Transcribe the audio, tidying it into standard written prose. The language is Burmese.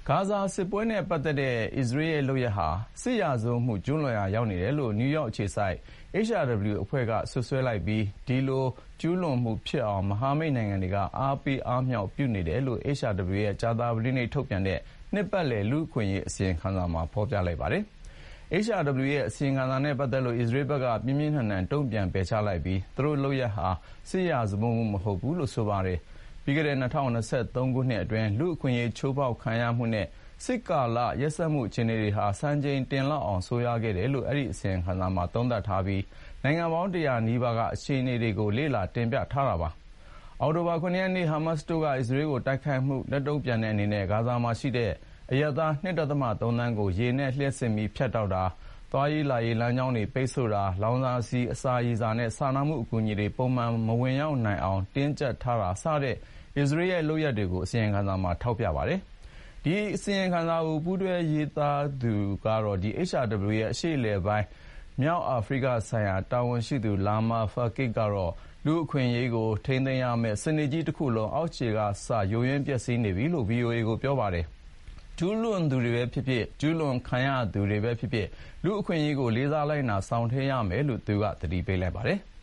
ဂါဇာစစ်ပွဲနဲ့ပတ်သက်တဲ့အစ္စရေးရဲ့လုပ်ရပ်ဟာစစ်ရာဇဝတ်မှုကျူးလွန်ရာရောက်နေတယ်လို့နယူးယောက်အခြေစိုက် HRW အဖွဲ့ကစွပ်စွဲလိုက်ပြီးဒီလိုကျူးလွန်မှုဖြစ်အောင်မဟာမိတ်နိုင်ငံတွေကအားပေးအားမြှောက်ပြုနေတယ်လို့ HRW ရဲ့ကြာသပတေးနေ့ထုတ်ပြန်တဲ့နှစ်ပတ်လည်လူ့အခွင့်အရေးအစီရင်ခံစာမှာဖော်ပြလိုက်ပါတယ်။ HRW ရဲ့အစီရင်ခံစာနဲ့ပတ်သက်လို့အစ္စရေးဘက်ကပြင်းပြင်းထန်ထန်တုံ့ပြန်ပယ်ချလိုက်ပြီးသူတို့လုပ်ရပ်ဟာစစ်ရာဇဝတ်မှုမဟုတ်ဘူးလို့ဆိုပါတယ်။ပြီးခဲ့တဲ့2023ခုနှစ်အတွင်းလူ့အခွင့်အရေးချိုးဖောက်ခံရမှုနဲ့စစ်ကာလရက်စက်မှုအခြေအနေတွေဟာစံချိန်တင်လောက်အောင်ဆိုးရွားခဲ့တယ်လို့အဲ့ဒီအစီရင်ခံစာမှာသုံးသပ်ထားပြီးနိုင်ငံပေါင်း100နီးပါးကအခြေအနေတွေကိုလေ့လာတင်ပြထားတာပါ။အောက်တိုဘာ9ရက်နေ့ဟာမတ်စ်တို့ကအစ္စရေးကိုတိုက်ခိုက်မှုလက်တုံ့ပြန်တဲ့အနေနဲ့ဂါဇာမှာရှိတဲ့အရပ်သား 2.3 သန်းကိုရေနဲ့လျှပ်စစ်မီးဖြတ်တောက်တာသွားရေးလာရေးလမ်းကြောင်းတွေပိတ်ဆို့တာလောင်စာဆီအစာရေစာနဲ့စာနာမှုအကူအညီတွေပုံမှန်မဝင်ရောက်နိုင်အောင်တင်းကျပ်ထားတာစတဲ့အစ္စရေးရဲ့လုပ်ရပ်တွေကိုအစီရင်ခံစာမှာထောက်ပြပါတယ်။ဒီအစီရင်ခံစာကိုပူးတွဲရေးသားသူကတော့HRW ရဲ့အရှေ့အလယ်ပိုင်းမြောက်အာဖရိကဆိုင်ရာတာဝန်ရှိသူလာမာဖာကစ်ကတော့လူ့အခွင့်အရေးကိုထိန်းသိမ်းရမယ့်စနစ်ကြီးတစ်ခုလုံးအောက်ခြေကစယိုယွင်းပျက်စီးနေပြီလို့ VOA ကိုပြောပါတယ်။ကျူးလွန်သူတွေပဲဖြစ်ဖြစ်ကျူးလွန်ခံရသူတွေပဲဖြစ်ဖြစ်လူ့အခွင့်အရေးကိုလေးစားလိုက်နာဆောင်ထိန်ရမယ်လို့သူကသတိပေးလိုက်ပါတယ်။